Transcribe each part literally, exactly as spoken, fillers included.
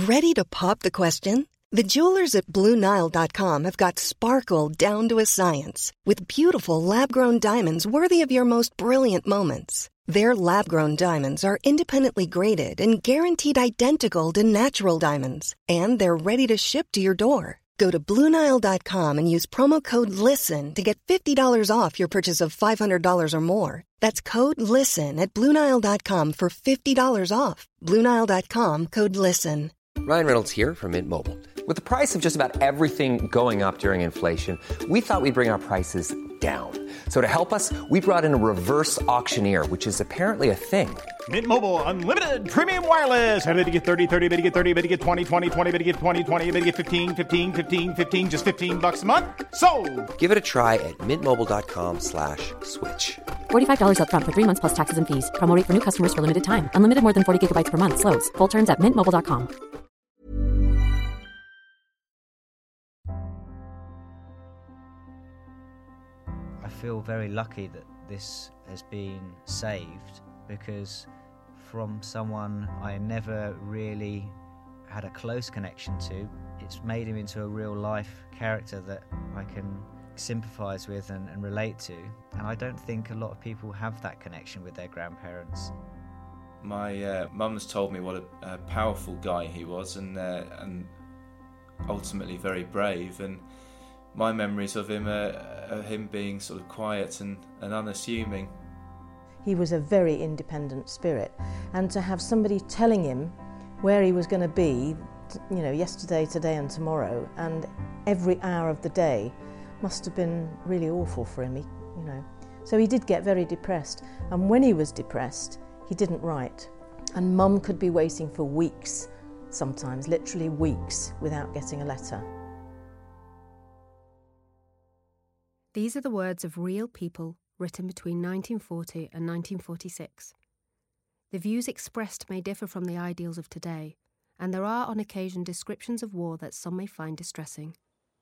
Ready to pop the question? The jewelers at Blue Nile dot com have got sparkle down to a science with beautiful lab-grown diamonds worthy of your most brilliant moments. Their lab-grown diamonds are independently graded and guaranteed identical to natural diamonds, and they're ready to ship to your door. Go to Blue Nile dot com and use promo code LISTEN to get fifty dollars off your purchase of five hundred dollars or more. That's code LISTEN at Blue Nile dot com for fifty dollars off. Blue Nile dot com, code LISTEN. Ryan Reynolds here from Mint Mobile. With the price of just about everything going up during inflation, we thought we'd bring our prices down. So to help us, we brought in a reverse auctioneer, which is apparently a thing. Mint Mobile Unlimited Premium Wireless. How to get thirty, thirty, how to get thirty, how to get twenty, twenty, twenty, how to get twenty, twenty, how to get fifteen, fifteen, fifteen, fifteen, just fifteen bucks a month? Sold! Give it a try at mintmobile.com slash switch. forty-five dollars up front for three months plus taxes and fees. Promo rate for new customers for limited time. Unlimited more than forty gigabytes per month. Slows full terms at mint mobile dot com. I feel very lucky that this has been saved, because from someone I never really had a close connection to, it's made him into a real life character that I can sympathise with and, and relate to, and I don't think a lot of people have that connection with their grandparents. My uh, mum's told me what a, a powerful guy he was, and uh, and ultimately very brave, and my memories of him are, are him being sort of quiet and, and unassuming. He was a very independent spirit, and to have somebody telling him where he was going to be, you know, yesterday, today and tomorrow, and every hour of the day, must have been really awful for him, you know. So he did get very depressed, and when he was depressed, he didn't write. And Mum could be waiting for weeks, sometimes literally weeks, without getting a letter. These are the words of real people written between nineteen forty and nineteen forty-six. The views expressed may differ from the ideals of today, and there are on occasion descriptions of war that some may find distressing.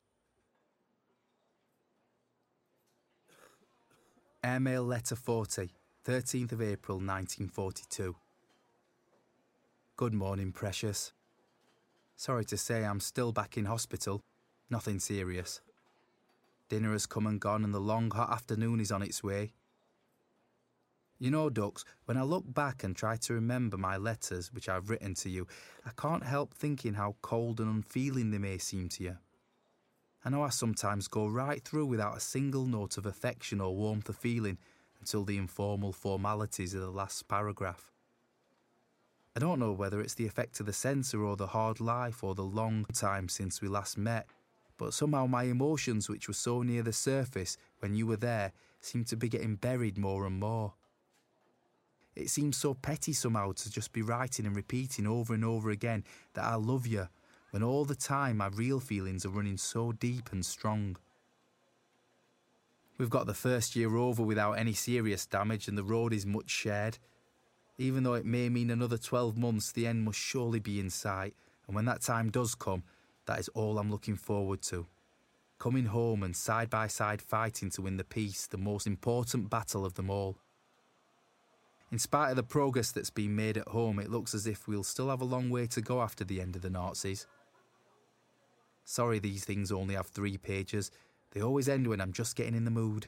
Airmail Letter forty, thirteenth of April nineteen forty-two. Good morning, precious. Sorry to say I'm still back in hospital. Nothing serious. Dinner has come and gone and the long hot afternoon is on its way. You know, Dux, when I look back and try to remember my letters which I've written to you, I can't help thinking how cold and unfeeling they may seem to you. I know I sometimes go right through without a single note of affection or warmth of feeling until the informal formalities of the last paragraph. I don't know whether it's the effect of the censor or the hard life or the long time since we last met, but somehow my emotions, which were so near the surface when you were there, seem to be getting buried more and more. It seems so petty somehow to just be writing and repeating over and over again that I love you, when all the time my real feelings are running so deep and strong. We've got the first year over without any serious damage and the road is much shared. Even though it may mean another twelve months, the end must surely be in sight, and when that time does come, that is all I'm looking forward to. Coming home and side by side fighting to win the peace, the most important battle of them all. In spite of the progress that's been made at home, it looks as if we'll still have a long way to go after the end of the Nazis. Sorry these things only have three pages. They always end when I'm just getting in the mood.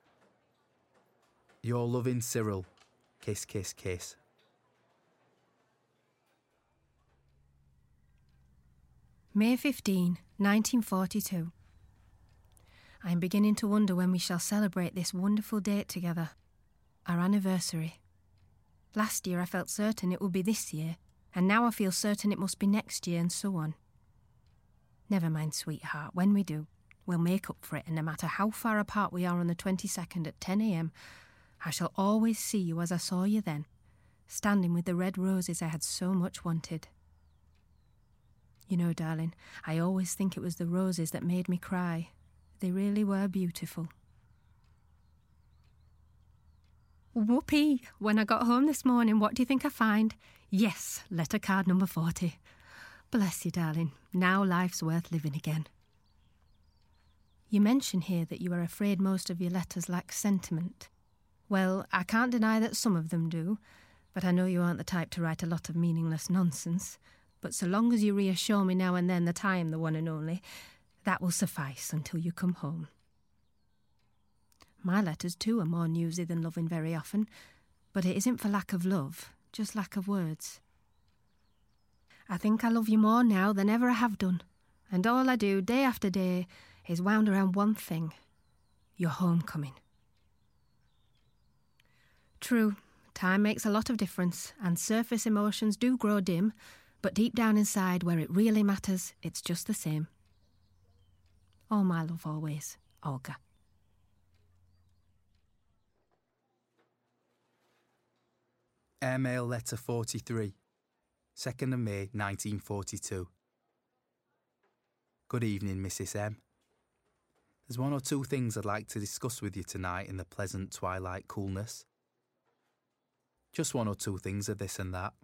Your loving Cyril. Kiss, kiss, kiss. May fifteenth, nineteen forty-two. I am beginning to wonder when we shall celebrate this wonderful date together, our anniversary. Last year I felt certain it would be this year, and now I feel certain it must be next year, and so on. Never mind, sweetheart, when we do, we'll make up for it, and no matter how far apart we are on the twenty-second at ten a.m, I shall always see you as I saw you then, standing with the red roses I had so much wanted. You know, darling, I always think it was the roses that made me cry. They really were beautiful. Whoopee! When I got home this morning, what do you think I find? Yes, letter card number forty. Bless you, darling. Now life's worth living again. You mention here that you are afraid most of your letters lack sentiment. Well, I can't deny that some of them do, but I know you aren't the type to write a lot of meaningless nonsense. but so long as you reassure me now and then that I am the one and only, that will suffice until you come home. My letters too are more newsy than loving very often, but it isn't for lack of love, just lack of words. I think I love you more now than ever I have done, and all I do day after day is wound around one thing, your homecoming. True, time makes a lot of difference, and surface emotions do grow dim, but deep down inside, where it really matters, it's just the same. All my love always, Olga. Airmail letter forty-three, second of May nineteen forty-two. Good evening, Missus M. There's one or two things I'd like to discuss with you tonight in the pleasant twilight coolness. Just one or two things of this and that.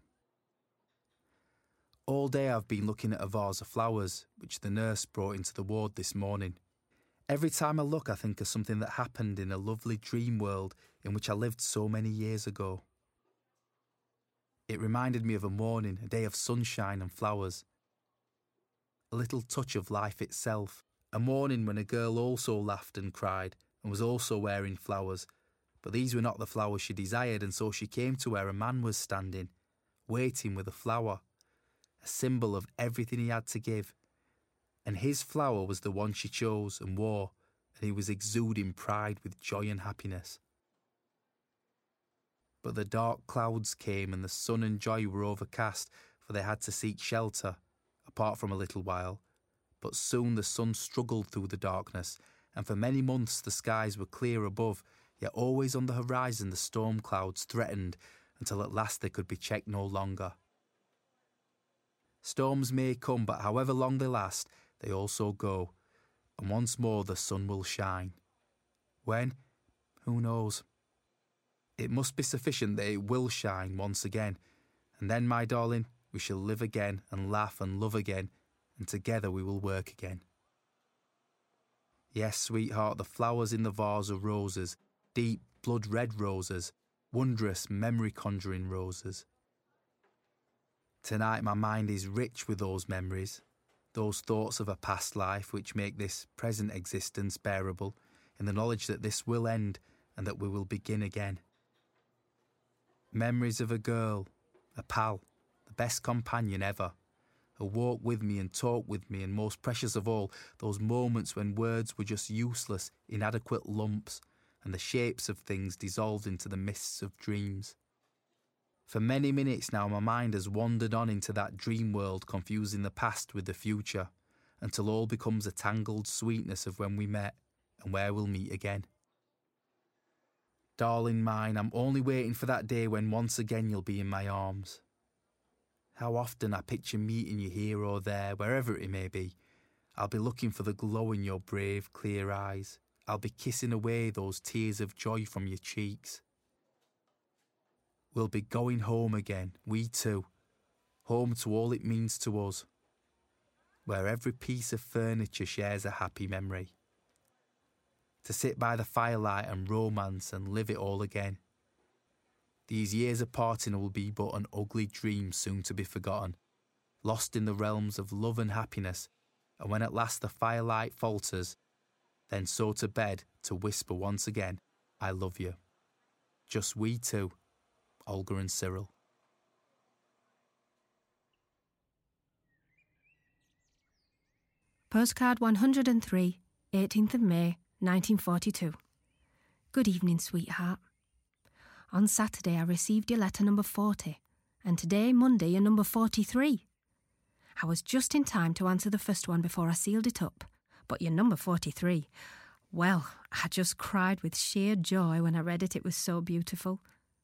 All day I've been looking at a vase of flowers, which the nurse brought into the ward this morning. Every time I look, I think of something that happened in a lovely dream world in which I lived so many years ago. It reminded me of a morning, a day of sunshine and flowers. A little touch of life itself. A morning when a girl also laughed and cried and was also wearing flowers, but these were not the flowers she desired, and so she came to where a man was standing, waiting with a flower, a symbol of everything he had to give. And his flower was the one she chose and wore, and he was exuding pride with joy and happiness. But the dark clouds came and the sun and joy were overcast, for they had to seek shelter, apart from a little while. But soon the sun struggled through the darkness, and for many months the skies were clear above, yet always on the horizon the storm clouds threatened, until at last they could be checked no longer. Storms may come, but however long they last, they also go, and once more the sun will shine. When? Who knows? It must be sufficient that it will shine once again, and then, my darling, we shall live again and laugh and love again, and together we will work again. Yes, sweetheart, the flowers in the vase are roses, deep blood-red roses, wondrous memory-conjuring roses. Tonight my mind is rich with those memories, those thoughts of a past life which make this present existence bearable, in the knowledge that this will end and that we will begin again. Memories of a girl, a pal, the best companion ever, who walked with me and talked with me, and most precious of all, those moments when words were just useless, inadequate lumps, and the shapes of things dissolved into the mists of dreams. For many minutes now my mind has wandered on into that dream world, confusing the past with the future, until all becomes a tangled sweetness of when we met and where we'll meet again. Darling mine, I'm only waiting for that day when once again you'll be in my arms. How often I picture meeting you here or there, wherever it may be. I'll be looking for the glow in your brave, clear eyes. I'll be kissing away those tears of joy from your cheeks. We'll be going home again, we two. Home to all it means to us. Where every piece of furniture shares a happy memory. To sit by the firelight and romance and live it all again. These years of parting will be but an ugly dream soon to be forgotten, lost in the realms of love and happiness, and when at last the firelight falters, then so to bed to whisper once again, I love you. Just we two, Olga and Cyril. Postcard one hundred and three, eighteenth of May, nineteen forty-two. Good evening, sweetheart. On Saturday I received your letter number forty, and today, Monday, your number forty-three. I was just in time to answer the first one before I sealed it up, but your number forty-three, well, I just cried with sheer joy when I read it. It was so beautiful.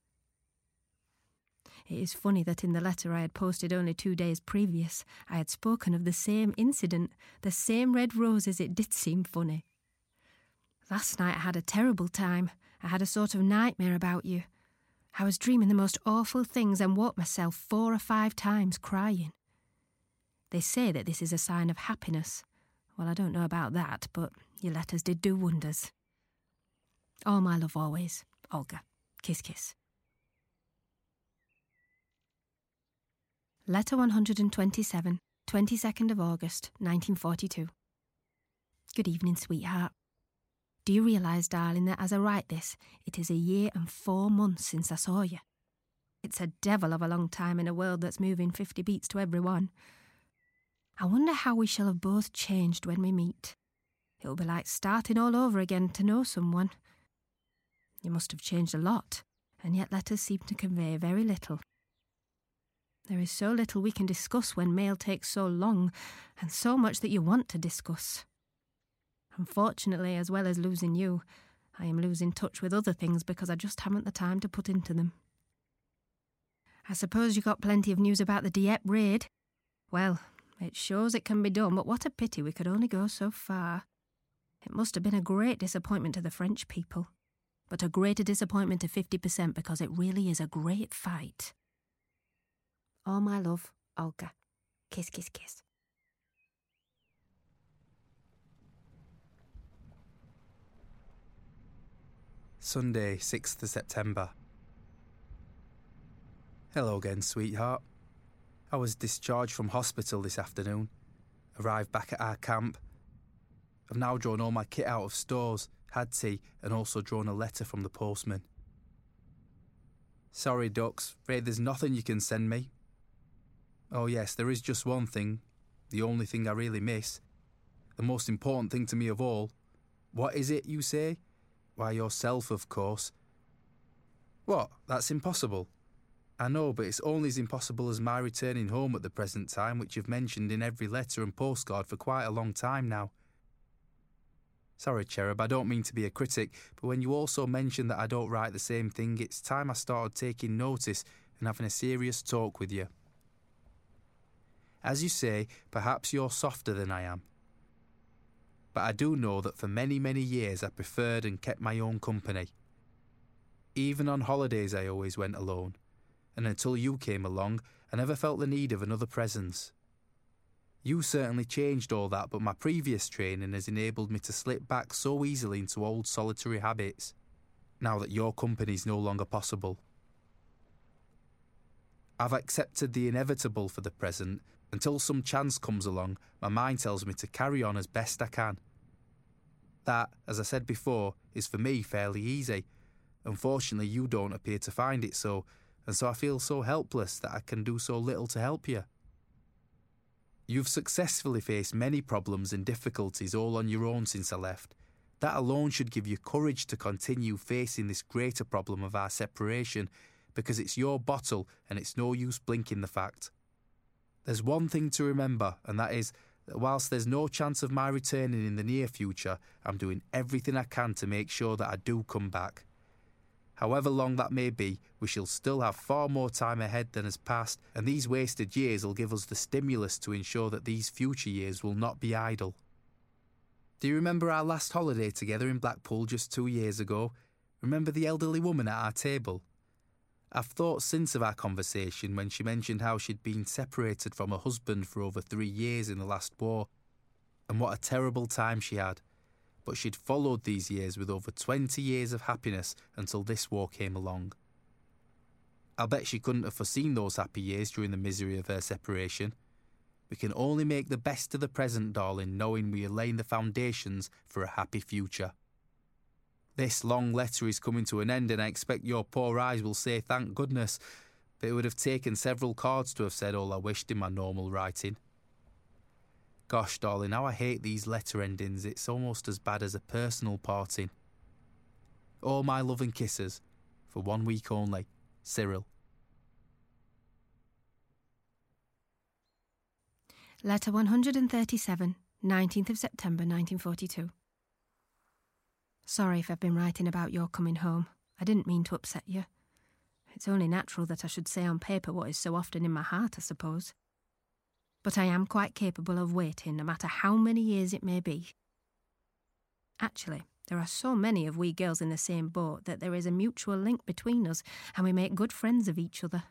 It is funny that in the letter I had posted only two days previous, I had spoken of the same incident, the same red roses. It did seem funny. Last night I had a terrible time. I had a sort of nightmare about you. I was dreaming the most awful things and woke myself four or five times crying. They say that this is a sign of happiness. Well, I don't know about that, but your letters did do wonders. All my love always, Olga. Kiss, kiss. Letter one hundred twenty-seven, twenty-second of August, nineteen forty-two. Good evening, sweetheart. Do you realise, darling, that as I write this, it is a year and four months since I saw you? It's a devil of a long time in a world that's moving fifty beats to every one. I wonder how we shall have both changed when we meet. It'll be like starting all over again to know someone. You must have changed a lot, and yet letters seem to convey very little. There is so little we can discuss when mail takes so long, and so much that you want to discuss. Unfortunately, as well as losing you, I am losing touch with other things because I just haven't the time to put into them. I suppose you got plenty of news about the Dieppe raid. Well, it shows it can be done, but what a pity we could only go so far. It must have been a great disappointment to the French people, but a greater disappointment to fifty percent because it really is a great fight. All my love, Olga. Kiss, kiss, kiss. Sunday, sixth of September. Hello again, sweetheart. I was discharged from hospital this afternoon. Arrived back at our camp. I've now drawn all my kit out of stores, had tea, and also drawn a letter from the postman. Sorry, ducks, afraid there's nothing you can send me. Oh yes, there is just one thing, the only thing I really miss. The most important thing to me of all. What is it, you say? Why, yourself, of course. What? That's impossible. I know, but it's only as impossible as my returning home at the present time, which you've mentioned in every letter and postcard for quite a long time now. Sorry, Cherub, I don't mean to be a critic, but when you also mention that I don't write the same thing, it's time I started taking notice and having a serious talk with you. As you say, perhaps you're softer than I am. But I do know that for many, many years I preferred and kept my own company. Even on holidays I always went alone, and until you came along, I never felt the need of another presence. You certainly changed all that, but my previous training has enabled me to slip back so easily into old solitary habits, now that your company's no longer possible. I've accepted the inevitable for the present. Until some chance comes along, my mind tells me to carry on as best I can. That, as I said before, is for me fairly easy. Unfortunately, you don't appear to find it so, and so I feel so helpless that I can do so little to help you. You've successfully faced many problems and difficulties all on your own since I left. That alone should give you courage to continue facing this greater problem of our separation, because it's your bottle and it's no use blinking the fact. There's one thing to remember, and that is that whilst there's no chance of my returning in the near future, I'm doing everything I can to make sure that I do come back. However long that may be, we shall still have far more time ahead than has passed, and these wasted years will give us the stimulus to ensure that these future years will not be idle. Do you remember our last holiday together in Blackpool just two years ago? Remember the elderly woman at our table? I've thought since of our conversation when she mentioned how she'd been separated from her husband for over three years in the last war, and what a terrible time she had. But she'd followed these years with over twenty years of happiness until this war came along. I'll bet she couldn't have foreseen those happy years during the misery of her separation. We can only make the best of the present, darling, knowing we are laying the foundations for a happy future. This long letter is coming to an end, and I expect your poor eyes will say thank goodness, but it would have taken several cards to have said all I wished in my normal writing. Gosh, darling, how I hate these letter endings. It's almost as bad as a personal parting. All my love and kisses, for one week only, Cyril. Letter one hundred thirty-seven, nineteenth of September nineteen forty-two. Sorry if I've been writing about your coming home. I didn't mean to upset you. It's only natural that I should say on paper what is so often in my heart, I suppose. But I am quite capable of waiting, no matter how many years it may be. Actually, there are so many of we girls in the same boat that there is a mutual link between us, and we make good friends of each other.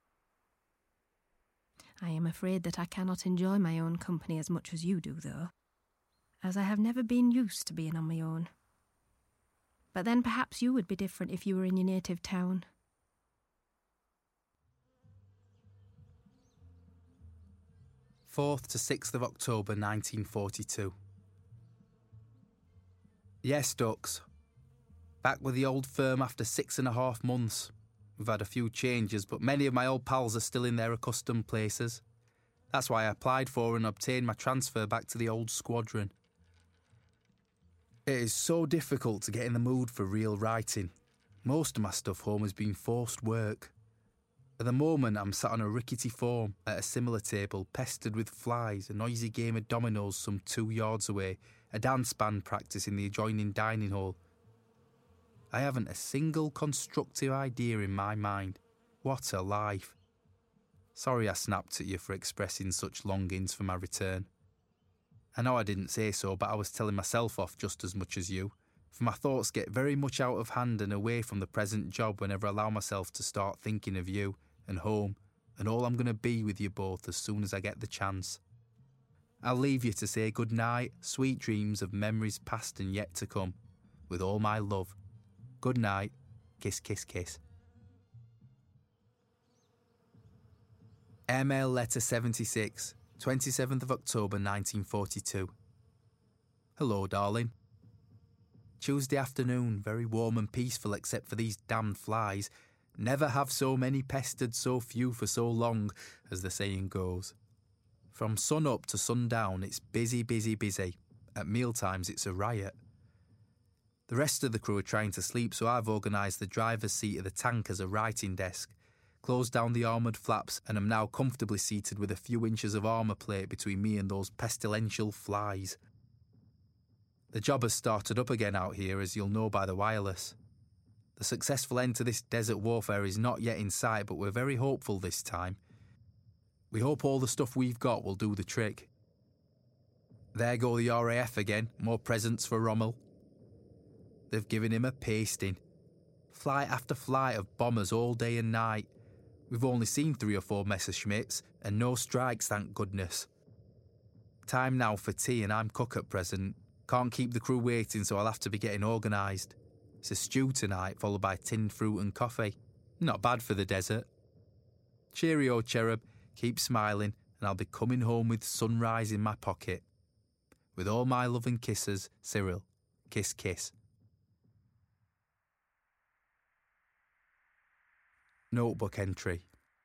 I am afraid that I cannot enjoy my own company as much as you do, though, as I have never been used to being on my own. But then perhaps you would be different if you were in your native town. fourth to sixth of October nineteen forty-two. Yes, Ducks. Back with the old firm after six and a half months. We've had a few changes, but many of my old pals are still in their accustomed places. That's why I applied for and obtained my transfer back to the old squadron. It is so difficult to get in the mood for real writing. Most of my stuff home has been forced work. At the moment, I'm sat on a rickety form at a similar table, pestered with flies, a noisy game of dominoes some two yards away, a dance band practice in the adjoining dining hall. I haven't a single constructive idea in my mind. What a life. Sorry I snapped at you for expressing such longings for my return. I know I didn't say so, but I was telling myself off just as much as you, for my thoughts get very much out of hand and away from the present job whenever I allow myself to start thinking of you and home and all I'm going to be with you both as soon as I get the chance. I'll leave you to say good night, sweet dreams of memories past and yet to come, with all my love. Good night, kiss, kiss, kiss. Airmail letter seventy-six, twenty-seventh of October nineteen forty-two. Hello, darling. Tuesday afternoon, very warm and peaceful except for these damned flies. Never have so many pestered so few for so long, as the saying goes. From sun up to sundown, it's busy, busy, busy. At mealtimes, it's a riot. The rest of the crew are trying to sleep, so I've organised the driver's seat of the tank as a writing desk, closed down the armoured flaps, and am now comfortably seated with a few inches of armour plate between me and those pestilential flies. The job has started up again out here, as you'll know by the wireless. The successful end to this desert warfare is not yet in sight, but we're very hopeful this time. We hope all the stuff we've got will do the trick. There go the R A F again, more presents for Rommel. They've given him a pasting. Flight after flight of bombers all day and night. We've only seen three or four Messerschmitts, and no strikes, thank goodness. Time now for tea, and I'm cook at present. Can't keep the crew waiting, so I'll have to be getting organised. It's a stew tonight, followed by tinned fruit and coffee. Not bad for the desert. Cheerio, cherub. Keep smiling, and I'll be coming home with sunrise in my pocket. With all my love and kisses, Cyril. Kiss, kiss. Notebook entry.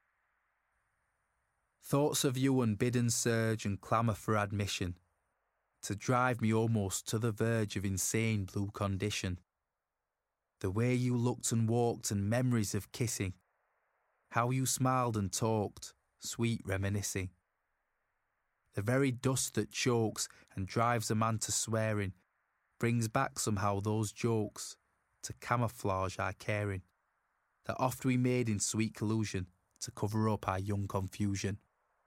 Thoughts of you unbidden surge and clamour for admission, to drive me almost to the verge of insane blue condition. The way you looked and walked and memories of kissing, how you smiled and talked, sweet reminiscing. The very dust that chokes and drives a man to swearing brings back somehow those jokes to camouflage our caring that oft we made in sweet collusion to cover up our young confusion.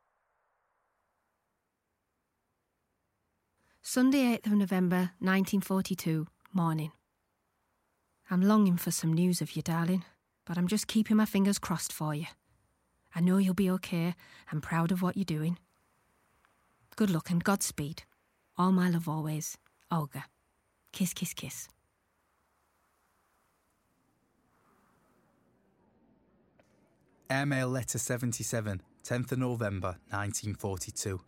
Sunday eighth of November nineteen forty-two, morning. I'm longing for some news of you, darling, but I'm just keeping my fingers crossed for you. I know you'll be okay. I'm proud of what you're doing. Good luck and Godspeed. All my love always, Olga. Kiss, kiss, kiss. Airmail letter seventy-seven, tenth of November nineteen forty-two.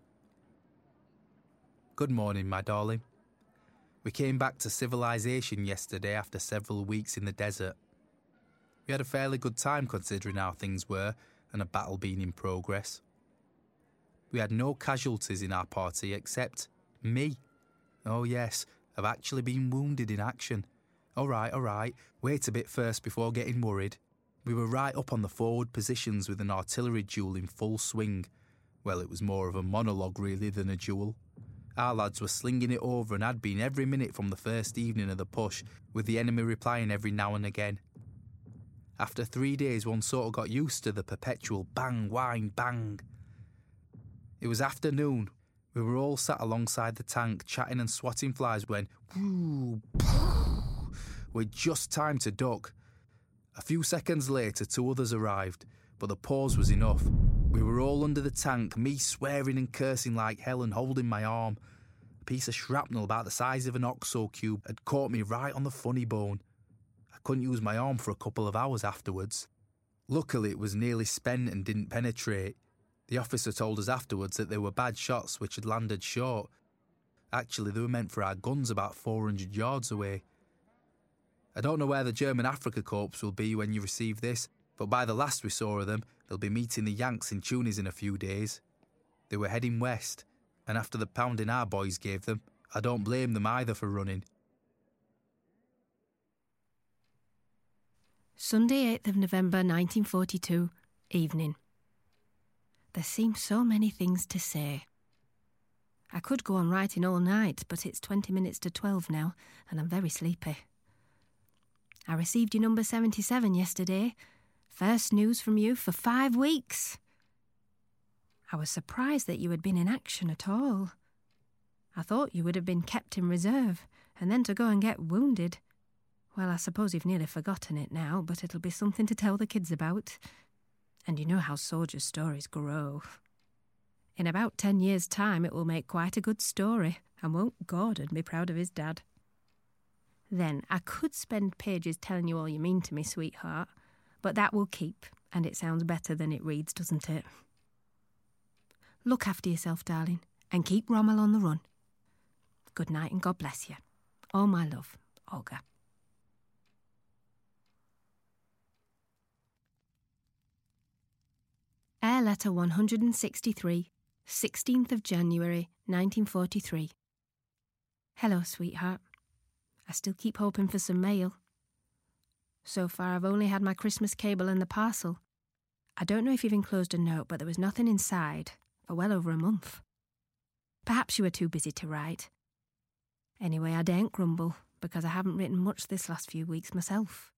Good morning, my darling. We came back to civilization yesterday after several weeks in the desert. We had a fairly good time considering how things were and a battle being in progress. We had no casualties in our party except me. Oh yes, I've actually been wounded in action. All right, all right, wait a bit first before getting worried. We were right up on the forward positions with an artillery duel in full swing. Well, it was more of a monologue really than a duel. Our lads were slinging it over and had been every minute from the first evening of the push, with the enemy replying every now and again. After three days, one sort of got used to the perpetual bang, whine, bang. It was afternoon. We were all sat alongside the tank, chatting and swatting flies when, whoo, pooh, with just time to duck. A few seconds later, two others arrived, but the pause was enough. We were all under the tank, me swearing and cursing like hell and holding my arm. A piece of shrapnel about the size of an oxo cube had caught me right on the funny bone. I couldn't use my arm for a couple of hours afterwards. Luckily, it was nearly spent and didn't penetrate. The officer told us afterwards that they were bad shots which had landed short. Actually, they were meant for our guns about four hundred yards away. I don't know where the German Afrika Korps will be when you receive this, but by the last we saw of them, they'll be meeting the Yanks in Tunis in a few days. They were heading west, and after the pounding our boys gave them, I don't blame them either for running. Sunday, eighth of November nineteen forty-two, evening. There seem so many things to say. I could go on writing all night, but it's twenty minutes to twelve now, and I'm very sleepy. I received your number seventy-seven yesterday. First news from you for five weeks. I was surprised that you had been in action at all. I thought you would have been kept in reserve, and then to go and get wounded. Well, I suppose you've nearly forgotten it now, but it'll be something to tell the kids about. And you know how soldiers' stories grow. In about ten years' time, it will make quite a good story, and won't Gordon be proud of his dad? Then I could spend pages telling you all you mean to me, sweetheart, but that will keep, and it sounds better than it reads, doesn't it? Look after yourself, darling, and keep Rommel on the run. Good night and God bless you. All my love, Olga. Air Letter one hundred sixty-three, sixteenth of January, nineteen forty-three. Hello, sweetheart. I still keep hoping for some mail. So far, I've only had my Christmas cable and the parcel. I don't know if you've enclosed a note, but there was nothing inside for well over a month. Perhaps you were too busy to write. Anyway, I daren't grumble, because I haven't written much this last few weeks myself.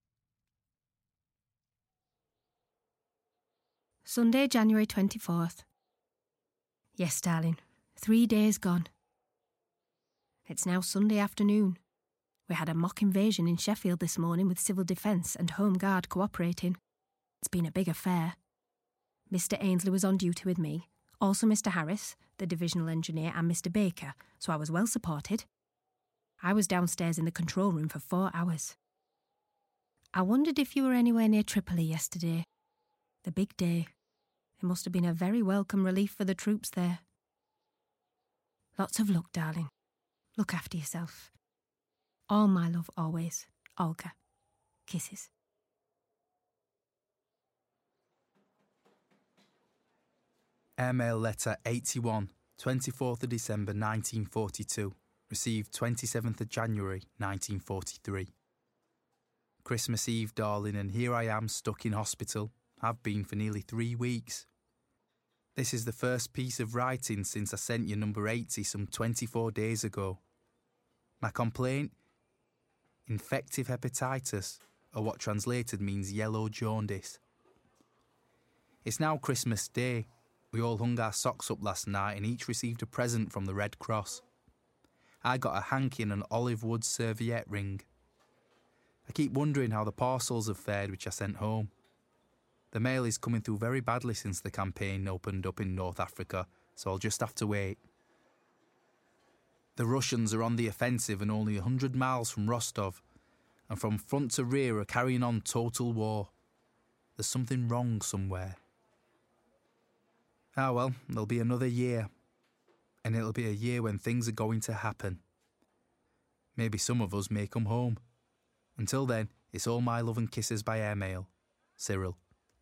Sunday, January twenty-fourth. Yes, darling, three days gone. It's now Sunday afternoon. We had a mock invasion in Sheffield this morning with Civil Defence and Home Guard cooperating. It's been a big affair. Mister Ainsley was on duty with me, also Mister Harris, the divisional engineer, and Mister Baker, so I was well supported. I was downstairs in the control room for four hours. I wondered if you were anywhere near Tripoli yesterday. The big day. It must have been a very welcome relief for the troops there. Lots of luck, darling. Look after yourself. All my love always, Olga. Kisses. Airmail letter eighty-one, twenty-fourth of December nineteen forty-two. Received twenty-seventh of January nineteen forty-three. Christmas Eve, darling, and here I am stuck in hospital. Have been for nearly three weeks. This is the first piece of writing since I sent you number eighty some twenty-four days ago. My complaint? Infective hepatitis, or what translated means yellow jaundice. It's now Christmas Day. We all hung our socks up last night and each received a present from the Red Cross. I got a hanky and an olive wood serviette ring. I keep wondering how the parcels have fared which I sent home. The mail is coming through very badly since the campaign opened up in North Africa, so I'll just have to wait. The Russians are on the offensive and only one hundred miles from Rostov, and from front to rear are carrying on total war. There's something wrong somewhere. Ah well, there'll be another year. And it'll be a year when things are going to happen. Maybe some of us may come home. Until then, it's all my love and kisses by airmail. Cyril.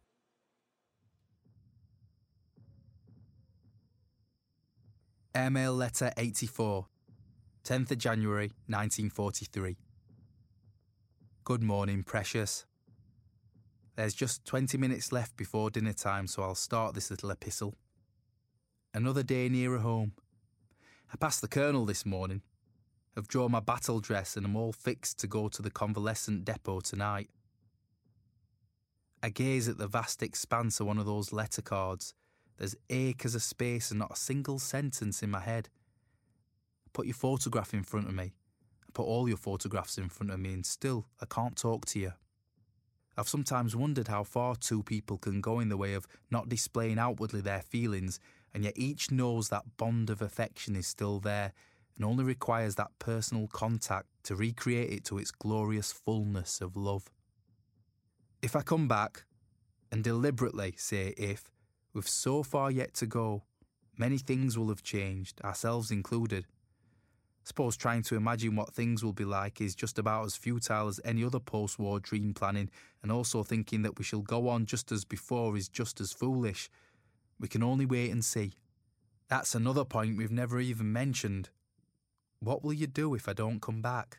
Airmail letter eighty-four, tenth of January nineteen forty-three. Good morning, precious. There's just twenty minutes left before dinner time, so I'll start this little epistle. Another day nearer home. I passed the Colonel this morning. I've drawn my battle dress and I'm all fixed to go to the convalescent depot tonight. I gaze at the vast expanse of one of those letter cards. There's acres of space and not a single sentence in my head. I put your photograph in front of me. I put all your photographs in front of me and still I can't talk to you. I've sometimes wondered how far two people can go in the way of not displaying outwardly their feelings, and yet each knows that bond of affection is still there and only requires that personal contact to recreate it to its glorious fullness of love. If I come back, and deliberately say if, We've so far yet to go. Many things will have changed, ourselves included. Suppose trying to imagine what things will be like is just about as futile as any other post-war dream planning, and also thinking that we shall go on just as before is just as foolish. We can only wait and see. That's another point we've never even mentioned. What will you do if I don't come back?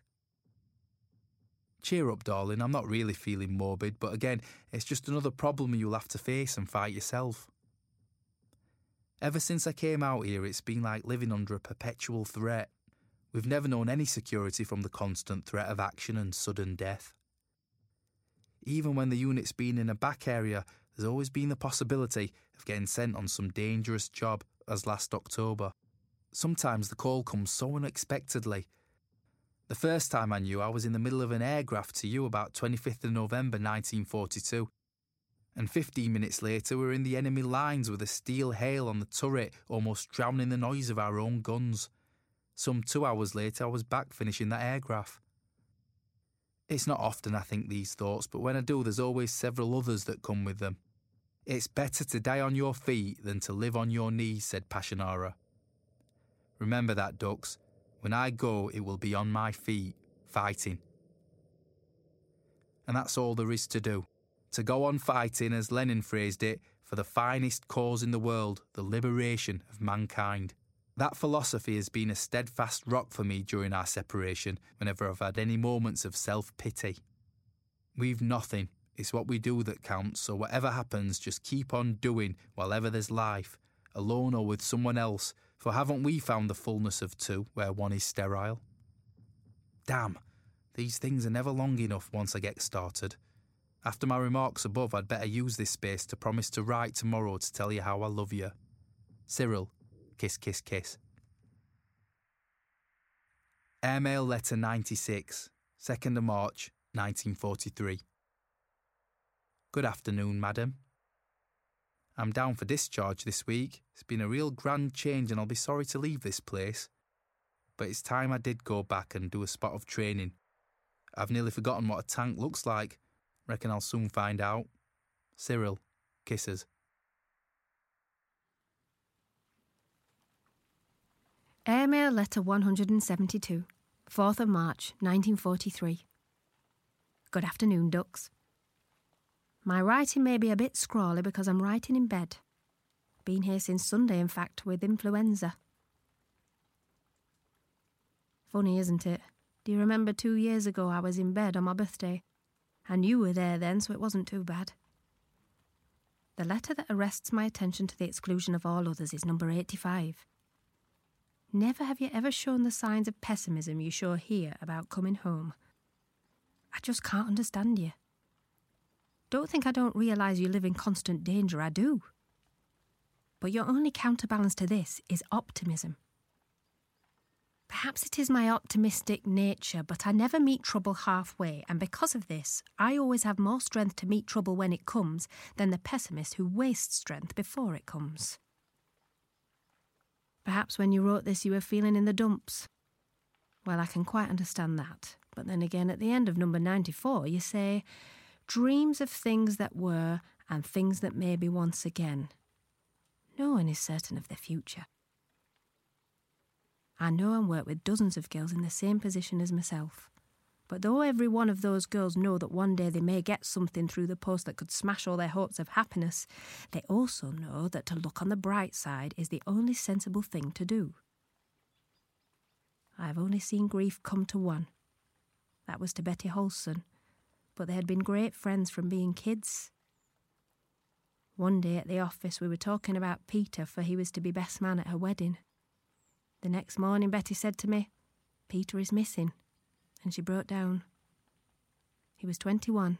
Cheer up, darling, I'm not really feeling morbid, but again, it's just another problem you'll have to face and fight yourself. Ever since I came out here, it's been like living under a perpetual threat. We've never known any security from the constant threat of action and sudden death. Even when the unit's been in a back area, there's always been the possibility of getting sent on some dangerous job, as last October. Sometimes the call comes so unexpectedly. The first time I knew, I was in the middle of an airgraft to you about twenty-fifth of November nineteen forty-two. And fifteen minutes later we were in the enemy lines with a steel hail on the turret, almost drowning the noise of our own guns. Some two hours later I was back finishing that airgraph. It's not often I think these thoughts, but when I do there's always several others that come with them. It's better to die on your feet than to live on your knees, said Passionara. Remember that, ducks. When I go, it will be on my feet, fighting. And that's all there is to do. To go on fighting, as Lenin phrased it, for the finest cause in the world, the liberation of mankind. That philosophy has been a steadfast rock for me during our separation, whenever I've had any moments of self-pity. We've nothing. It's what we do that counts, so whatever happens, just keep on doing while ever there's life, alone or with someone else, for haven't we found the fullness of two where one is sterile? Damn, these things are never long enough once I get started. After my remarks above, I'd better use this space to promise to write tomorrow to tell you how I love you. Cyril, kiss, kiss, kiss. Airmail letter ninety-six, second of March, nineteen forty-three. Good afternoon, madam. I'm down for discharge this week. It's been a real grand change and I'll be sorry to leave this place. But it's time I did go back and do a spot of training. I've nearly forgotten what a tank looks like. Reckon I'll soon find out. Cyril, kisses. Airmail letter one hundred seventy-two, fourth of March, nineteen forty-three. Good afternoon, ducks. My writing may be a bit scrawly because I'm writing in bed. Been here since Sunday, in fact, with influenza. Funny, isn't it? Do you remember two years ago I was in bed on my birthday? And you were there then, so it wasn't too bad. The letter that arrests my attention to the exclusion of all others is number eighty-five. Never have you ever shown the signs of pessimism you show here about coming home. I just can't understand you. Don't think I don't realise you live in constant danger, I do. But your only counterbalance to this is optimism. Perhaps it is my optimistic nature, but I never meet trouble halfway, and because of this, I always have more strength to meet trouble when it comes than the pessimist who wastes strength before it comes. Perhaps when you wrote this you were feeling in the dumps. Well, I can quite understand that. But then again, at the end of number ninety-four, you say, dreams of things that were and things that may be once again. No one is certain of the future. I know and work with dozens of girls in the same position as myself. But though every one of those girls know that one day they may get something through the post that could smash all their hopes of happiness, they also know that to look on the bright side is the only sensible thing to do. I have only seen grief come to one. That was to Betty Holson, but they had been great friends from being kids. One day at the office we were talking about Peter, for he was to be best man at her wedding. The next morning Betty said to me, "Peter is missing," and she broke down. He was twenty-one.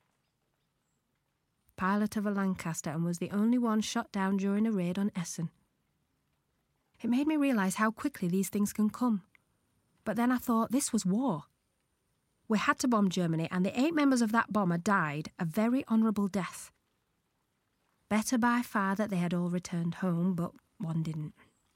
Pilot of a Lancaster, and was the only one shot down during a raid on Essen. It made me realise how quickly these things can come. But then I thought this was war. We had to bomb Germany, and the eight members of that bomber died a very honourable death. Better by far that they had all returned home, but one didn't.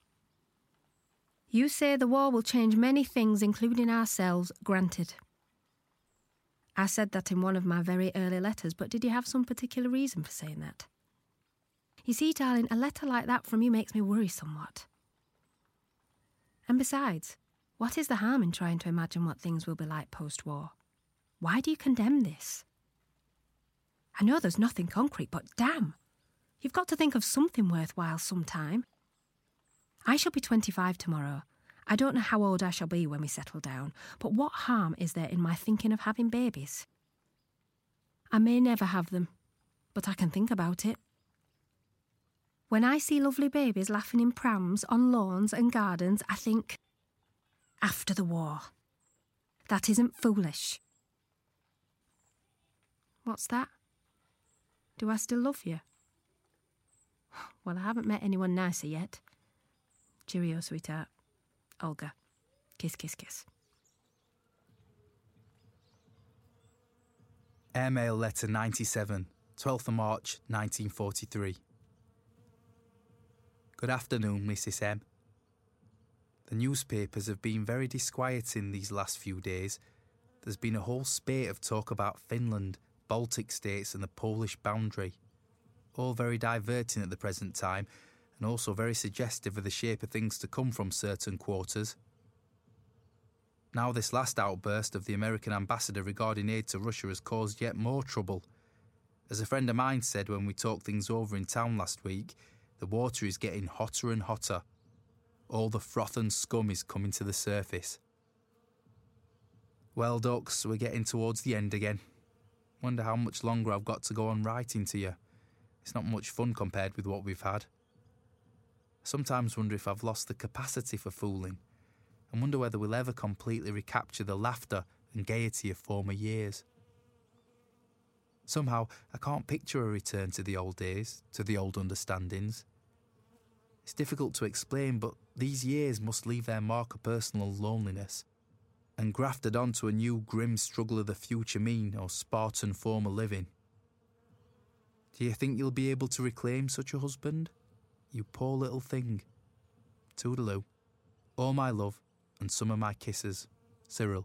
You say the war will change many things, including ourselves, granted. I said that in one of my very early letters, but did you have some particular reason for saying that? You see, darling, a letter like that from you makes me worry somewhat. And besides, what is the harm in trying to imagine what things will be like post-war? Why do you condemn this? I know there's nothing concrete, but damn, you've got to think of something worthwhile sometime. I shall be twenty-five tomorrow. I don't know how old I shall be when we settle down, but what harm is there in my thinking of having babies? I may never have them, but I can think about it. When I see lovely babies laughing in prams on lawns and gardens, I think, after the war. That isn't foolish. What's that? Do I still love you? Well, I haven't met anyone nicer yet. Cheerio, sweetheart. Olga. Kiss, kiss, kiss. Airmail letter ninety-seven, twelfth of March, nineteen forty-three. Good afternoon, Missus M. The newspapers have been very disquieting these last few days. There's been a whole spate of talk about Finland, Baltic states and the Polish boundary. All very diverting at the present time, and also very suggestive of the shape of things to come from certain quarters. Now this last outburst of the American ambassador regarding aid to Russia has caused yet more trouble. As a friend of mine said when we talked things over in town last week, the water is getting hotter and hotter. All the froth and scum is coming to the surface. Well, ducks, we're getting towards the end again. Wonder how much longer I've got to go on writing to you. It's not much fun compared with what we've had. I sometimes wonder if I've lost the capacity for fooling, and wonder whether we'll ever completely recapture the laughter and gaiety of former years. Somehow, I can't picture a return to the old days, to the old understandings. It's difficult to explain, but these years must leave their mark of personal loneliness, and grafted onto a new grim struggle of the future mean or Spartan form of living. Do you think you'll be able to reclaim such a husband? You poor little thing. Toodaloo. All my love and some of my kisses. Cyril.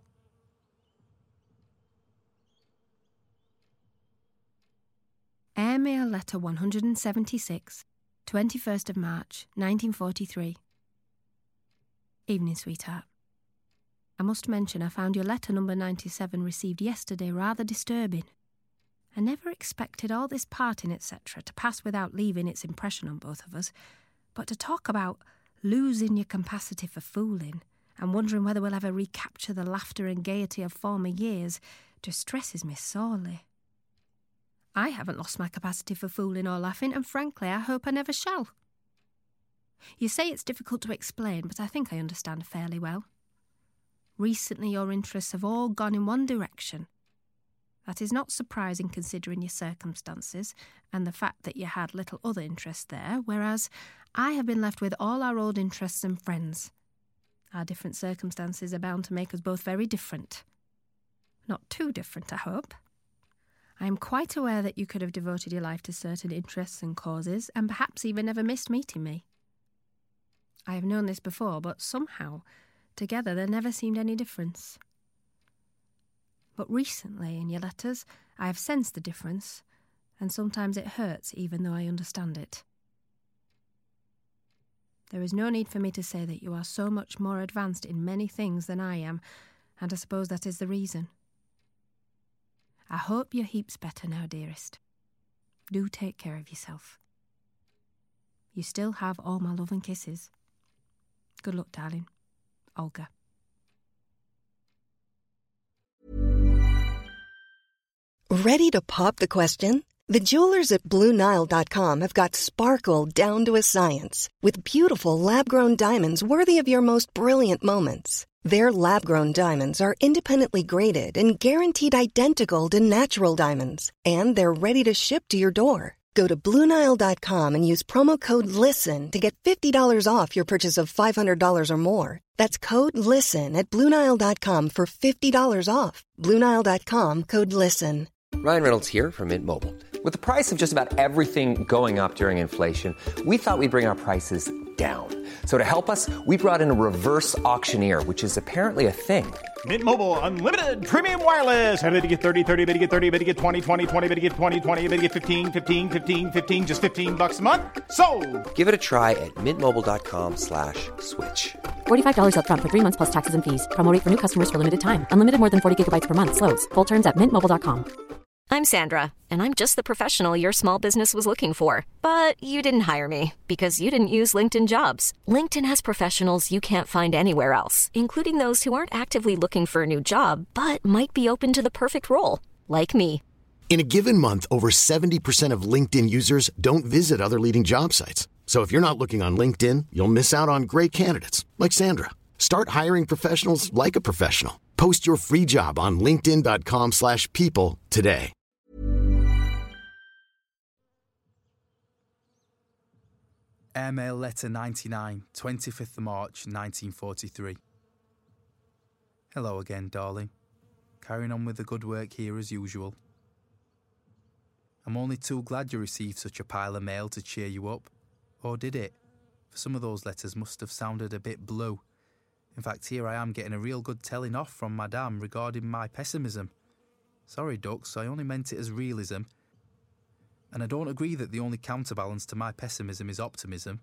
Airmail letter one hundred seventy-six, twenty-first of March, nineteen forty-three. Evening, sweetheart. I must mention I found your letter number ninety-seven received yesterday rather disturbing. I never expected all this parting, et cetera, to pass without leaving its impression on both of us, but to talk about losing your capacity for fooling and wondering whether we'll ever recapture the laughter and gaiety of former years distresses me sorely. I haven't lost my capacity for fooling or laughing, and frankly, I hope I never shall. You say it's difficult to explain, but I think I understand fairly well. Recently, your interests have all gone in one direction. That is not surprising considering your circumstances and the fact that you had little other interest there, whereas I have been left with all our old interests and friends. Our different circumstances are bound to make us both very different. Not too different, I hope. I am quite aware that you could have devoted your life to certain interests and causes, and perhaps even never missed meeting me. I have known this before, but somehow, together there never seemed any difference. But recently, in your letters, I have sensed the difference, and sometimes it hurts even though I understand it. There is no need for me to say that you are so much more advanced in many things than I am, and I suppose that is the reason. I hope you're heaps better now, dearest. Do take care of yourself. You still have all my love and kisses. Good luck, darling. Olga. Ready to pop the question? The jewelers at Blue Nile dot com have got sparkle down to a science with beautiful lab-grown diamonds worthy of your most brilliant moments. Their lab-grown diamonds are independently graded and guaranteed identical to natural diamonds, and they're ready to ship to your door. Go to Blue Nile dot com and use promo code LISTEN to get fifty dollars off your purchase of five hundred dollars or more. That's code LISTEN at Blue Nile dot com for fifty dollars off. Blue Nile dot com, code LISTEN. Ryan Reynolds here from Mint Mobile. With the price of just about everything going up during inflation, we thought we'd bring our prices down. So to help us, we brought in a reverse auctioneer, which is apparently a thing. Mint Mobile Unlimited Premium Wireless. How to get thirty, thirty, how to get thirty, how to get twenty, twenty, twenty, how to get twenty, twenty, how to get fifteen, fifteen, fifteen, fifteen, just fifteen bucks a month? Sold! Give it a try at mintmobile.com slash switch. forty-five dollars up front for three months plus taxes and fees. Promo rate for new customers for limited time. Unlimited more than forty gigabytes per month. Slows full terms at mint mobile dot com. I'm Sandra, and I'm just the professional your small business was looking for. But you didn't hire me because you didn't use LinkedIn Jobs. LinkedIn has professionals you can't find anywhere else, including those who aren't actively looking for a new job, but might be open to the perfect role, like me. In a given month, over seventy percent of LinkedIn users don't visit other leading job sites. So if you're not looking on LinkedIn, you'll miss out on great candidates, like Sandra. Start hiring professionals like a professional. Post your free job on linkedin.com slash people today. Airmail Letter ninety-nine, twenty-fifth of March nineteen forty-three. Hello again, darling. Carrying on with the good work here as usual. I'm only too glad you received such a pile of mail to cheer you up. Or did it? For some of those letters must have sounded a bit blue. In fact, here I am getting a real good telling off from Madame regarding my pessimism. Sorry, ducks, I only meant it as realism. And I don't agree that the only counterbalance to my pessimism is optimism.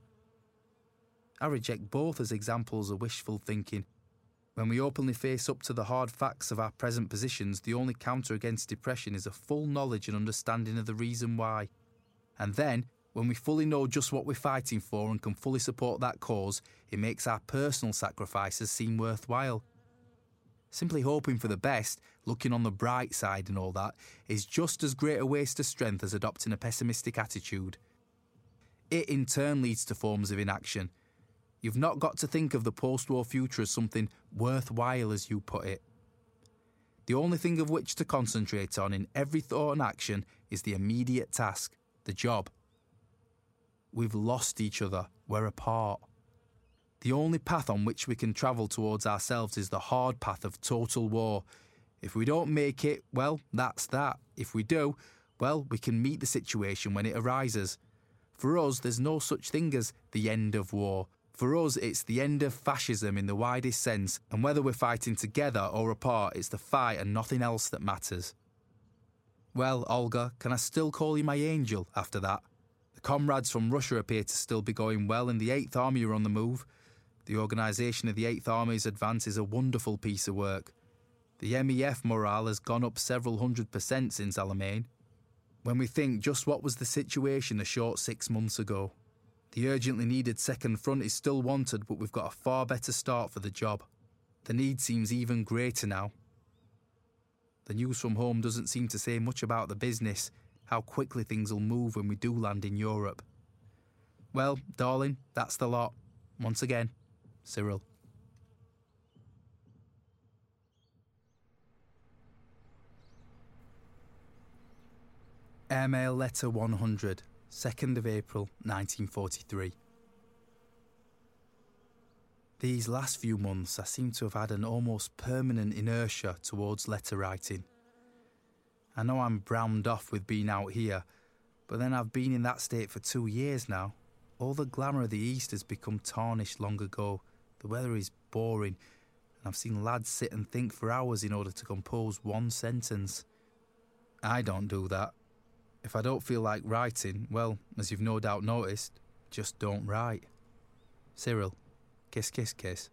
I reject both as examples of wishful thinking. When we openly face up to the hard facts of our present positions, the only counter against depression is a full knowledge and understanding of the reason why. And then, when we fully know just what we're fighting for and can fully support that cause, it makes our personal sacrifices seem worthwhile. Simply hoping for the best, looking on the bright side and all that, is just as great a waste of strength as adopting a pessimistic attitude. It in turn leads to forms of inaction. You've not got to think of the post-war future as something worthwhile, as you put it. The only thing of which to concentrate on in every thought and action is the immediate task, the job. We've lost each other. We're apart. The only path on which we can travel towards ourselves is the hard path of total war. If we don't make it, well, that's that. If we do, well, we can meet the situation when it arises. For us, there's no such thing as the end of war. For us, it's the end of fascism in the widest sense, and whether we're fighting together or apart, it's the fight and nothing else that matters. Well, Olga, can I still call you my angel after that? The comrades from Russia appear to still be going well, and the eighth Army are on the move. The organisation of the eighth Army's advance is a wonderful piece of work. The M E F morale has gone up several hundred percent since Alamein. When we think just what was the situation a short six months ago. The urgently needed second front is still wanted, but we've got a far better start for the job. The need seems even greater now. The news from home doesn't seem to say much about the business, how quickly things will move when we do land in Europe. Well, darling, that's the lot. Once again, Cyril. Airmail Letter one hundred, second of April nineteen forty-three. These last few months I seem to have had an almost permanent inertia towards letter writing. I know I'm browned off with being out here, but then I've been in that state for two years now. All the glamour of the East has become tarnished long ago. The weather is boring, and I've seen lads sit and think for hours in order to compose one sentence. I don't do that. If I don't feel like writing, well, as you've no doubt noticed, just don't write. Cyril, kiss, kiss, kiss.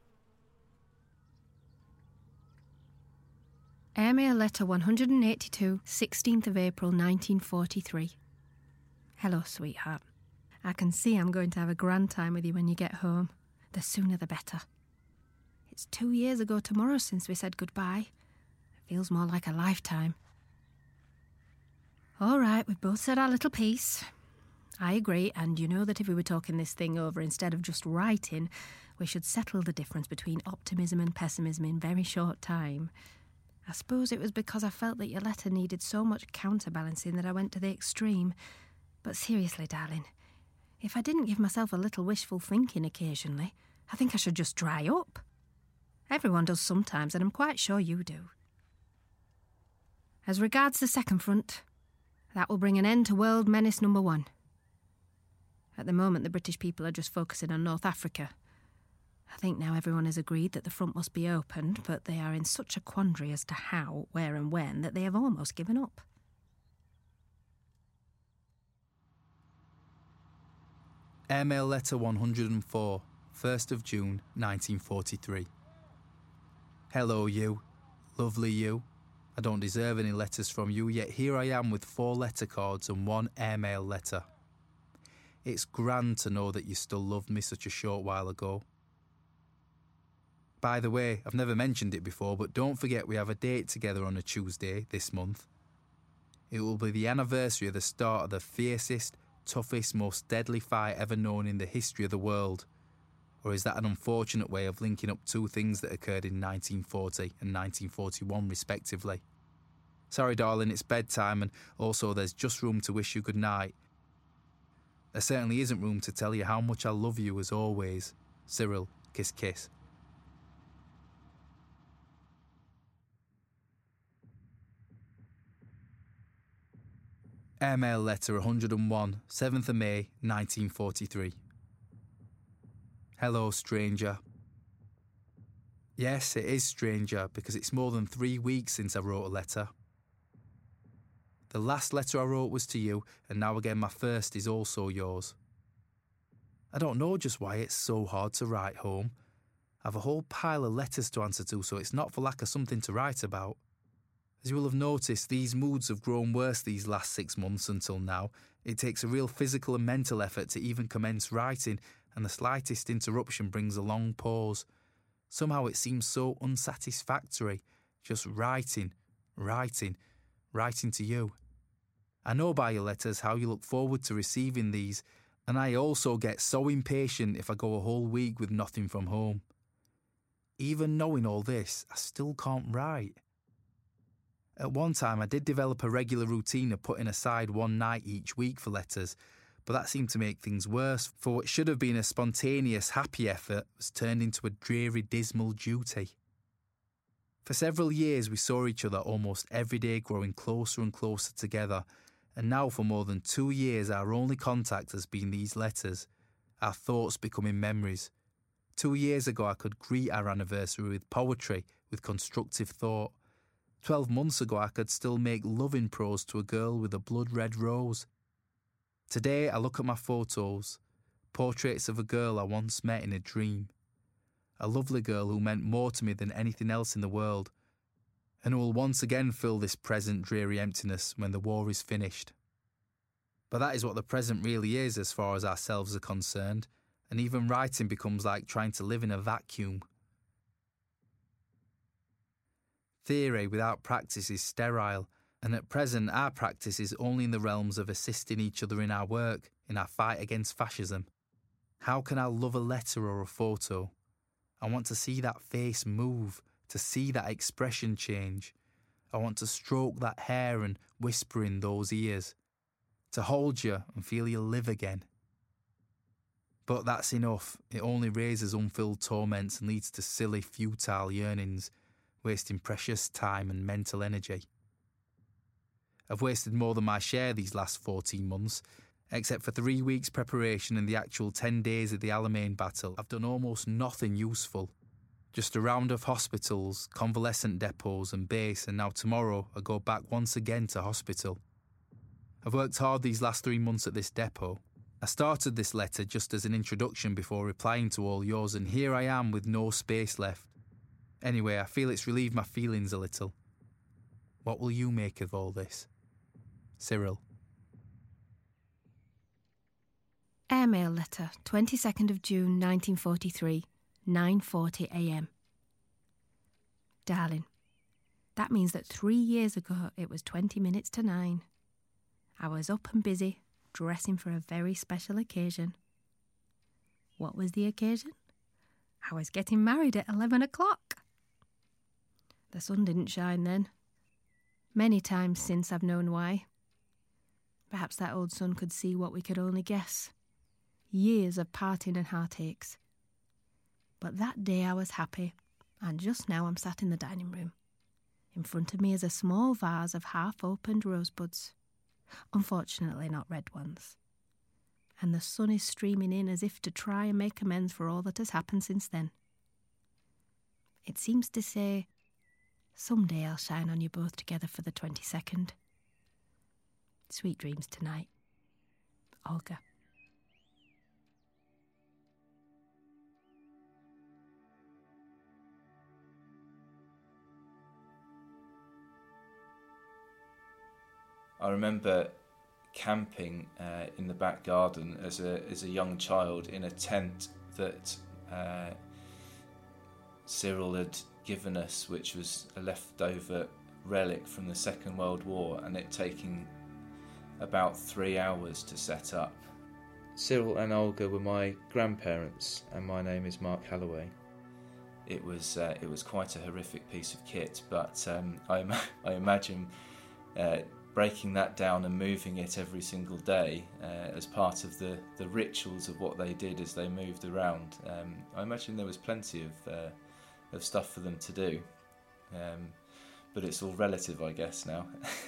Airmail Letter one hundred eighty-two, sixteenth of April nineteen forty-three. Hello, sweetheart. I can see I'm going to have a grand time with you when you get home. The sooner the better. It's two years ago tomorrow since we said goodbye. It feels more like a lifetime. All right, we've both said our little piece. I agree, and you know that if we were talking this thing over instead of just writing, we should settle the difference between optimism and pessimism in very short time. I suppose it was because I felt that your letter needed so much counterbalancing that I went to the extreme. But seriously, darling, if I didn't give myself a little wishful thinking occasionally, I think I should just dry up. Everyone does sometimes, and I'm quite sure you do. As regards the second front, that will bring an end to world menace number one. At the moment, the British people are just focusing on North Africa. I think now everyone has agreed that the front must be opened, but they are in such a quandary as to how, where and when that they have almost given up. Airmail letter one hundred and four, first of June nineteen forty-three. Hello you, lovely you. I don't deserve any letters from you, yet here I am with four letter cards and one airmail letter. It's grand to know that you still loved me such a short while ago. By the way, I've never mentioned it before, but don't forget we have a date together on a Tuesday this month. It will be the anniversary of the start of the fiercest, toughest, most deadly fight ever known in the history of the world. Or is that an unfortunate way of linking up two things that occurred in nineteen forty and nineteen forty-one respectively? Sorry darling, it's bedtime, and also there's just room to wish you good night. There certainly isn't room to tell you how much I love you as always. Cyril, kiss kiss. Airmail letter one hundred and one, seventh of May, nineteen forty-three. Hello, stranger. Yes, it is stranger, because it's more than three weeks since I wrote a letter. The last letter I wrote was to you, and now again my first is also yours. I don't know just why it's so hard to write home. I've a whole pile of letters to answer to, so it's not for lack of something to write about. As you will have noticed, these moods have grown worse these last six months until now. It takes a real physical and mental effort to even commence writing, and the slightest interruption brings a long pause. Somehow it seems so unsatisfactory, just writing, writing, writing to you. I know by your letters how you look forward to receiving these, and I also get so impatient if I go a whole week with nothing from home. Even knowing all this, I still can't write. At one time I did develop a regular routine of putting aside one night each week for letters, but that seemed to make things worse, for what should have been a spontaneous, happy effort was turned into a dreary, dismal duty. For several years we saw each other almost every day, growing closer and closer together, and now for more than two years our only contact has been these letters, our thoughts becoming memories. Two years ago I could greet our anniversary with poetry, with constructive thought. Twelve months ago I could still make love in prose to a girl with a blood-red rose. Today I look at my photos, portraits of a girl I once met in a dream. A lovely girl who meant more to me than anything else in the world, and who will once again fill this present dreary emptiness when the war is finished. But that is what the present really is as far as ourselves are concerned, and even writing becomes like trying to live in a vacuum. Theory without practice is sterile, and at present our practice is only in the realms of assisting each other in our work, in our fight against fascism. How can I love a letter or a photo? I want to see that face move, to see that expression change. I want to stroke that hair and whisper in those ears, to hold you and feel you live again. But that's enough. It only raises unfilled torments and leads to silly, futile yearnings, wasting precious time and mental energy. I've wasted more than my share these last fourteen months. Except for three weeks' preparation and the actual ten days of the Alamein battle, I've done almost nothing useful. Just a round of hospitals, convalescent depots and base, and now tomorrow I go back once again to hospital. I've worked hard these last three months at this depot. I started this letter just as an introduction before replying to all yours, and here I am with no space left. Anyway, I feel it's relieved my feelings a little. What will you make of all this? Cyril. Airmail letter, twenty-second of June nineteen forty-three, nine forty a m. Darling, that means that three years ago it was twenty minutes to nine. I was up and busy, dressing for a very special occasion. What was the occasion? I was getting married at eleven o'clock. The sun didn't shine then. Many times since I've known why. Perhaps that old sun could see what we could only guess. Years of parting and heartaches. But that day I was happy, and just now I'm sat in the dining room. In front of me is a small vase of half-opened rosebuds. Unfortunately not red ones. and the sun is streaming in as if to try and make amends for all that has happened since then. It seems to say, someday I'll shine on you both together for the twenty-second. Sweet dreams tonight. Olga. I remember camping uh, in the back garden as a as a young child in a tent that uh, Cyril had given us, which was a leftover relic from the Second World War, and it taking about three hours to set up. Cyril and Olga were my grandparents, and my name is Mark Halloway. It was uh, it was quite a horrific piece of kit, but um, I, ima- I imagine uh, breaking that down and moving it every single day uh, as part of the, the rituals of what they did as they moved around. Um, I imagine there was plenty of uh, of stuff for them to do, um, but it's all relative, I guess, now.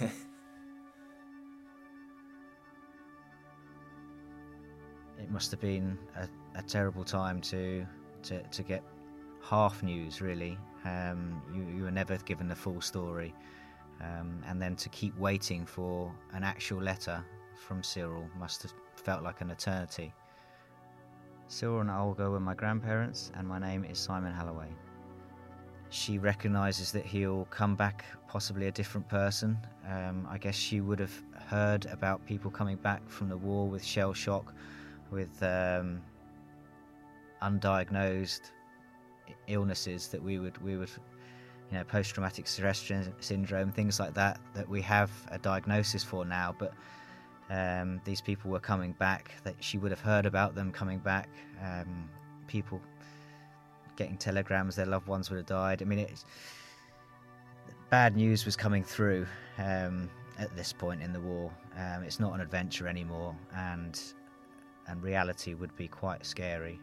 It must have been a, a terrible time to, to to get half news, really. Um, you, you were never given the full story, um, and then to keep waiting for an actual letter from Cyril must have felt like an eternity. Cyril and Olga were my grandparents, and my name is Simon Halloway. She recognises that he'll come back possibly a different person. Um, I guess she would have heard about people coming back from the war with shell shock, with um, undiagnosed illnesses that we would, we would, you know, post-traumatic stress syndrome, things like that, that we have a diagnosis for now. But um, these people were coming back. That she would have heard about them coming back. Um, people getting telegrams their loved ones would have died. I mean, it's, bad news was coming through um, at this point in the war. Um, it's not an adventure anymore, and and reality would be quite scary.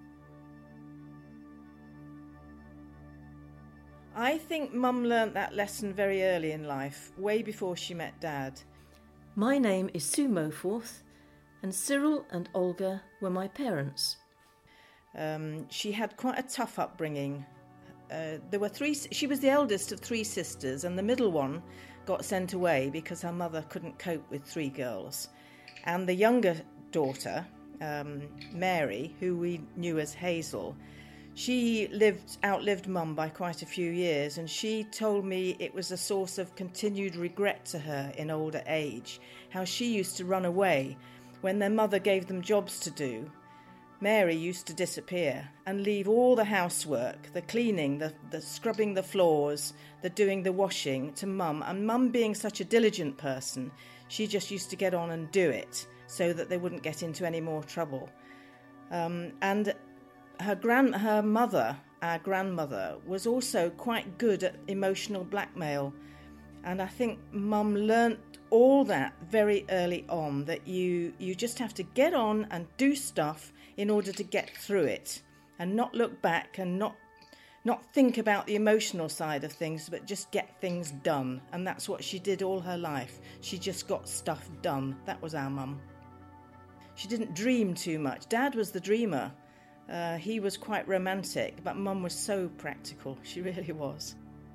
I think Mum learnt that lesson very early in life, way before she met Dad. My name is Sue Moforth, and Cyril and Olga were my parents. Um, she had quite a tough upbringing. Uh, there were three. She was the eldest of three sisters, and the middle one got sent away because her mother couldn't cope with three girls. And the younger daughter, um, Mary, who we knew as Hazel, she lived outlived Mum by quite a few years, and she told me it was a source of continued regret to her in older age, how she used to run away when their mother gave them jobs to do. Mary used to disappear and leave all the housework, the cleaning, the, the scrubbing the floors, the doing the washing to Mum. And Mum, being such a diligent person, she just used to get on and do it so that they wouldn't get into any more trouble. Um, and her grand, her mother, our grandmother, was also quite good at emotional blackmail. And I think Mum learnt all that very early on, that you, you just have to get on and do stuff in order to get through it, and not look back and not not think about the emotional side of things, but just get things done. And that's what she did all her life. She just got stuff done. That was our Mum. She didn't dream too much. Dad was the dreamer. Uh, he was quite romantic, but Mum was so practical. She really was.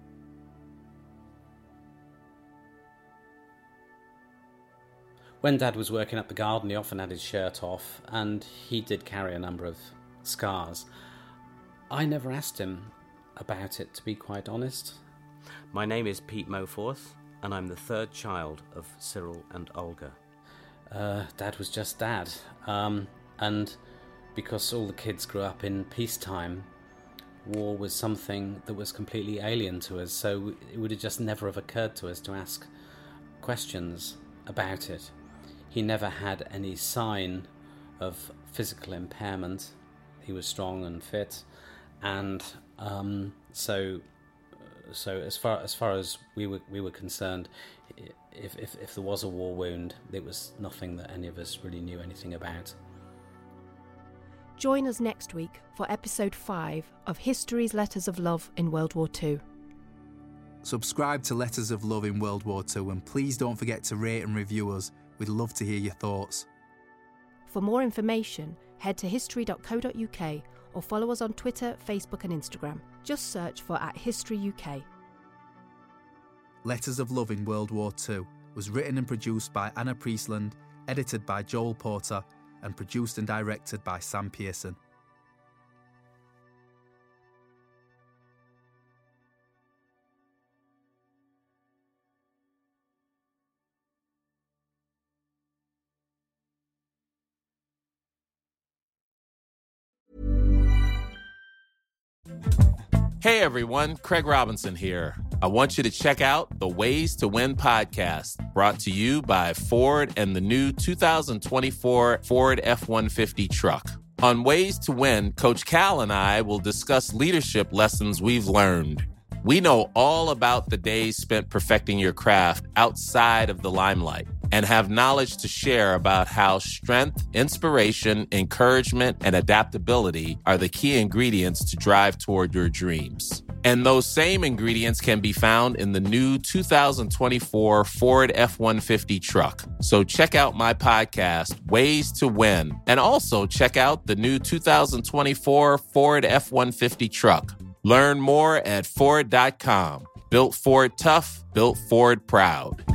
When Dad was working up the garden, he often had his shirt off, and he did carry a number of scars. I never asked him about it, to be quite honest. My name is Pete Moforth, and I'm the third child of Cyril and Olga. Uh, Dad was just Dad, um, and because all the kids grew up in peacetime, war was something that was completely alien to us, so it would have just never have occurred to us to ask questions about it. He never had any sign of physical impairment. He was strong and fit, and um, so, so as far as far as we were we were concerned, if, if if there was a war wound, it was nothing that any of us really knew anything about. Join us next week for episode five of History's Letters of Love in World War Two. Subscribe to Letters of Love in World War Two, and please don't forget to rate and review us. We'd love to hear your thoughts. For more information, head to history dot co dot uk or follow us on Twitter, Facebook and Instagram. Just search for at History U K. Letters of Love in World War Two was written and produced by Anna Priestland, edited by Joel Porter, and produced and directed by Sam Pearson. Hey everyone, Craig Robinson here. I want you to check out the Ways to Win podcast, brought to you by Ford and the new two thousand twenty-four Ford F one fifty truck. On Ways to Win, Coach Cal and I will discuss leadership lessons we've learned. We know all about the days spent perfecting your craft outside of the limelight and have knowledge to share about how strength, inspiration, encouragement, and adaptability are the key ingredients to drive toward your dreams. And those same ingredients can be found in the new two thousand twenty-four Ford F one fifty truck. So check out my podcast, Ways to Win, and also check out the new two thousand twenty-four Ford F one fifty truck. Learn more at Ford dot com. Built Ford tough, built Ford proud.